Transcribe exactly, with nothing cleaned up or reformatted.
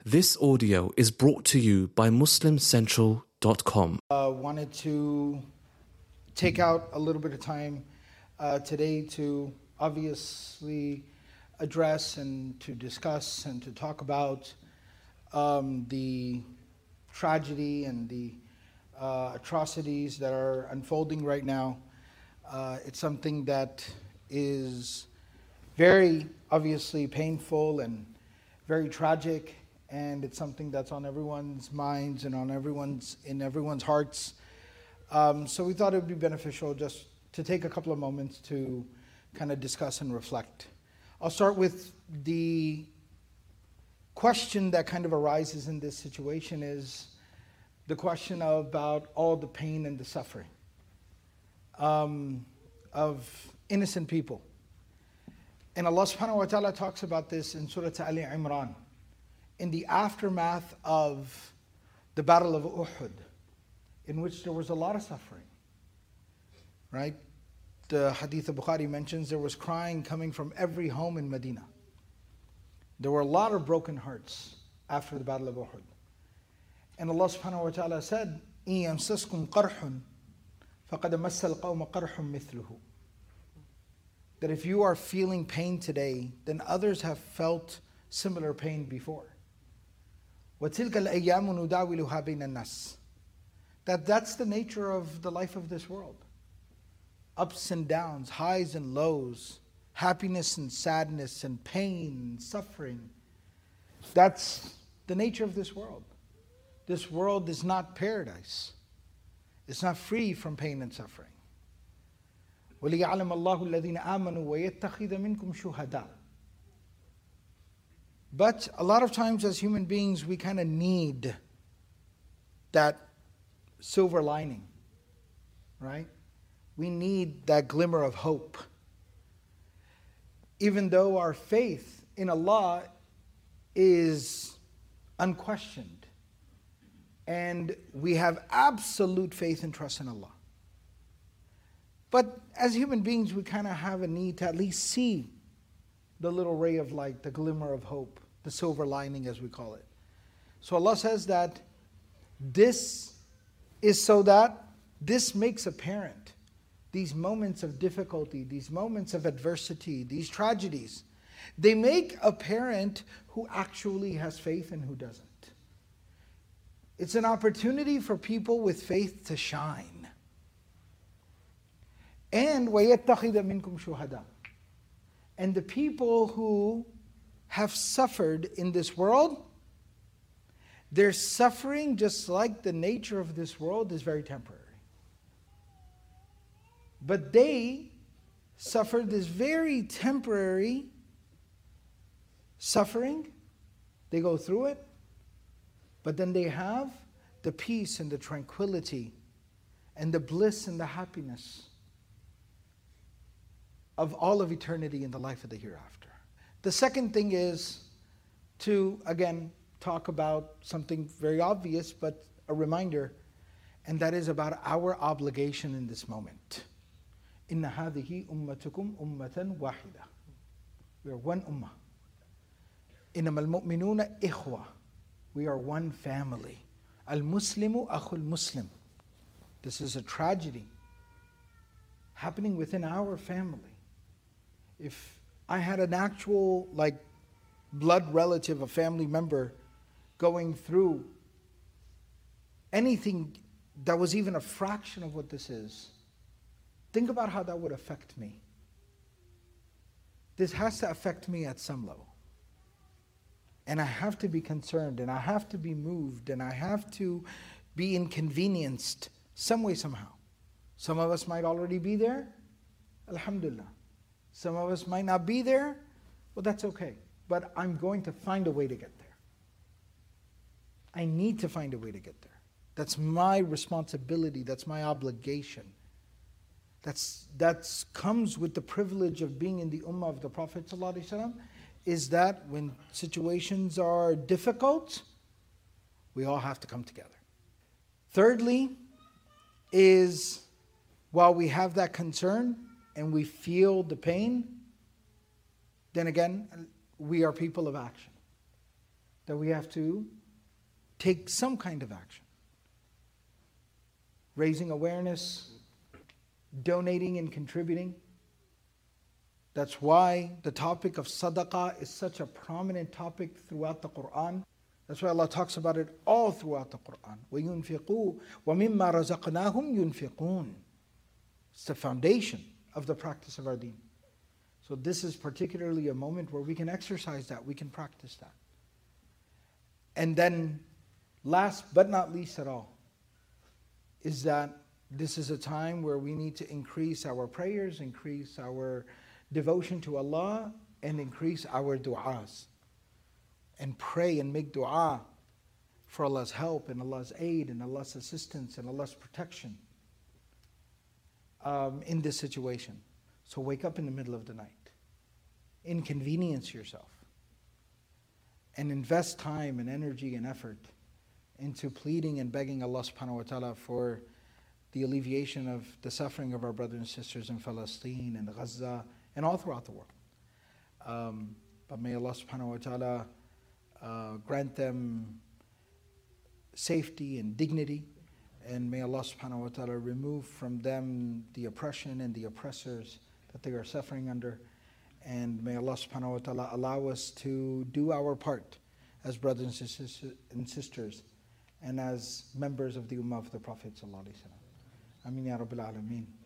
This audio is brought to you by muslim central dot com. Uh, wanted to take out a little bit of time uh, today to obviously address and to discuss and to talk about um, the tragedy and the uh, atrocities that are unfolding right now. Uh, it's something that is very obviously painful and very tragic, and it's something that's on everyone's minds and on everyone's in everyone's hearts. Um, so we thought it would be beneficial just to take a couple of moments to kind of discuss and reflect. I'll start with the question that kind of arises in this situation is the question about all the pain and the suffering um, of innocent people. And Allah subhanahu wa ta'ala talks about this in Surah Ali Imran, in the aftermath of the Battle of Uhud, in which there was a lot of suffering, right? The Hadith of Bukhari mentions there was crying coming from every home in Medina. There were a lot of broken hearts after the Battle of Uhud. And Allah subhanahu wa ta'ala said, إِن يَمْسَسْكُمْ قَرْحٌ فَقَدْ مَسَّ الْقَوْمَ قَرْحٌ مِثْلُهُ. That if you are feeling pain today, then others have felt similar pain before. وَتِلْكَ الْأَيَّامُ نُدَاوِلُهَا بَيْنَ النَّاسِ. That that's the nature of the life of this world. Ups and downs, highs and lows, happiness and sadness and pain and suffering. That's the nature of this world. This world is not paradise. It's not free from pain and suffering. وَلِيَعْلَمَ اللَّهُ الَّذِينَ آمَنُوا وَيَتَّخِذَ مِنْكُمْ شُهَدَاءَ. But a lot of times as human beings, we kind of need that silver lining, right? We need that glimmer of hope. Even though our faith in Allah is unquestioned, and we have absolute faith and trust in Allah. But as human beings, we kind of have a need to at least see the little ray of light, the glimmer of hope, the silver lining as we call it. So Allah says that this is so that this makes apparent these moments of difficulty, these moments of adversity, these tragedies. They make apparent who actually has faith and who doesn't. It's an opportunity for people with faith to shine. And وَيَتَّخِذَ مِنْكُمْ شُهَدَاءَ. And the people who have suffered in this world, their suffering, just like the nature of this world, is very temporary. But they suffered this very temporary suffering. They go through it, but then they have the peace and the tranquility and the bliss and the happiness of all of eternity in the life of the hereafter. The second thing is to, again, talk about something very obvious, but a reminder, and that is about our obligation in this moment. إِنَّ هَذِهِ أُمَّتُكُمْ أُمَّةً وَاحِدَةً. We are one ummah. إِنَّمَا الْمُؤْمِنُونَ إِخْوَةً. We are one family. Al-Muslimu akhul Muslim. This is a tragedy happening within our family. If I had an actual, like, blood relative, a family member, going through anything that was even a fraction of what this is, think about how that would affect me. This has to affect me at some level. And I have to be concerned, and I have to be moved, and I have to be inconvenienced some way, somehow. Some of us might already be there, alhamdulillah. Some of us might not be there, well, that's okay. But I'm going to find a way to get there. I need to find a way to get there. That's my responsibility, that's my obligation. That's that comes with the privilege of being in the ummah of the Prophet ﷺ, is that when situations are difficult, we all have to come together. Thirdly, is while we have that concern and we feel the pain, then again, we are people of action. that we have to take some kind of action. Raising awareness, donating and contributing. That's why the topic of sadaqah is such a prominent topic throughout the Quran. That's why Allah talks about it all throughout the Quran. وَيُنْفِقُوا وَمِمَّا رَزَقْنَاهُمْ يُنْفِقُونَ. It's the foundation of the practice of our deen. So this is particularly a moment where we can exercise that, we can practice that. And then, last but not least at all, is that this is a time where we need to increase our prayers, increase our devotion to Allah, and increase our du'as. And pray and make du'a for Allah's help and Allah's aid and Allah's assistance and Allah's protection um, in this situation. So wake up in the middle of the night. Inconvenience yourself. And invest time and energy and effort into pleading and begging Allah subhanahu wa ta'ala for the alleviation of the suffering of our brothers and sisters in Palestine and Gaza and all throughout the world. Um, but may Allah subhanahu wa ta'ala uh, grant them safety and dignity, and may Allah subhanahu wa ta'ala remove from them the oppression and the oppressors that they are suffering under. And may Allah subhanahu wa ta'ala allow us to do our part as brothers and sisters and as members of the Ummah of the Prophet sallallahu alaihi wasallam. Ameen ya Rabbil Alameen.